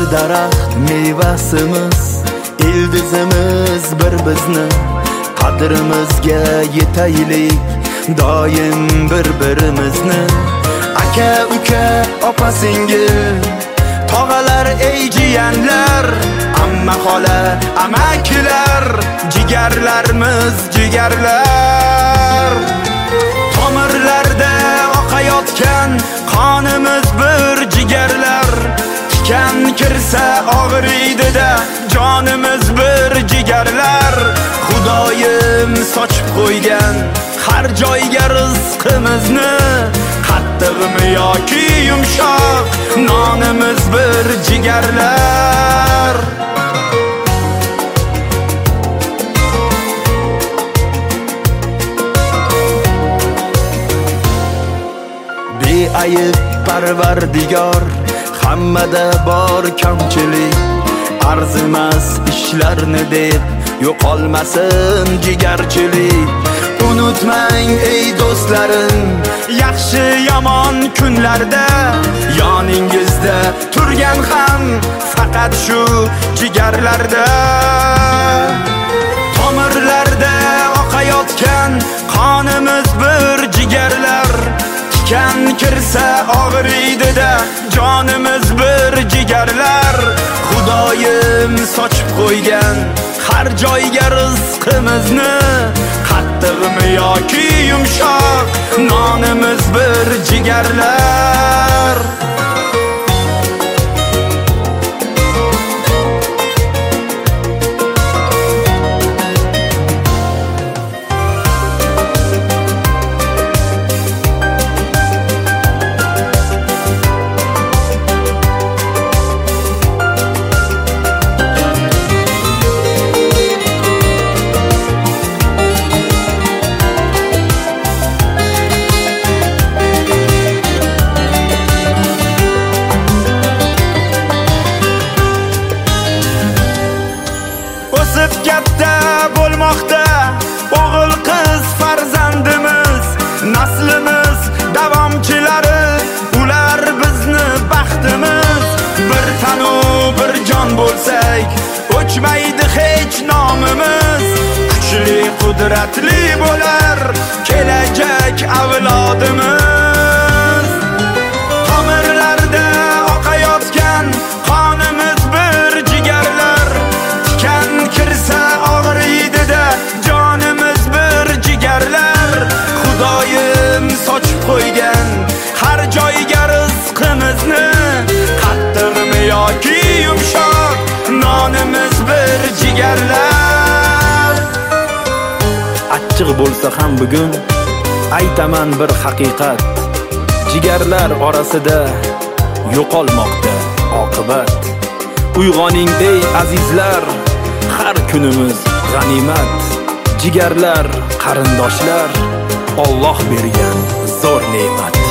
daraxt mevasimiz, ildizimiz bir bizni. Qadrimizga yetaylik doim bir-birimizni. Aka uka opa singil, tog'alar ey jiyanlar, amma xola amakilar, jigarlarimiz jigarlar. Tomirlarda oqayotgan qonimiz bir jigarlar. Tikan kirsa og'riydi-da jonimiz bir jigarlar. Xudoyim sochib qo'ygan har joyga rizqimizni, qattiqmi yoki yumshoq nonimiz bir jigarlar. Beayb Parvardigor, hammada bor kamchilik. Arzimas ishlarni deb yo'qolmasin jigarchilik. Unutmang ey do'stlarim, yaxshi yomon kunlarda yoningizda turgan ham faqat shu jigarlarda. Tomirlarda oqayotgan qonimiz bir jigarlar. Tikan kirsa og'riydi-da jonimiz bir jigarlar. Xudoyim sochib qo'ygan har joyga rizqimizni, qattiqmi yoki yumshoq nonimiz bir jigarlar. Katta bo'lmoqda o'g'il qiz farzandimiz, naslimiz davomchilari, ular bizni baxtimiz. Bir tanu bir jon bo'lsak, o'chmaydi hech nomimiz. Kuchli qudratli bo'lar kelajak avlodimiz. Tomirlarda oqayotgan qonimiz bir jigarlar. Tikan kirsa og'riydi-da jonimiz bir jigarlar. Xudoyim sochib qo'ygan har joyga rizqimizni, qattiqmi yoki yumshoq nonimiz bir jigarlar. Achchiq bo'lsa ham bugun aytaman bir haqiqat, jigarlar orasida yo'qolmoqda oqibat. Uyg'oning ey azizlar, har kunimiz g'animat. Jigarlar qarindoshlar, Alloh bergan zo'r ne'mat.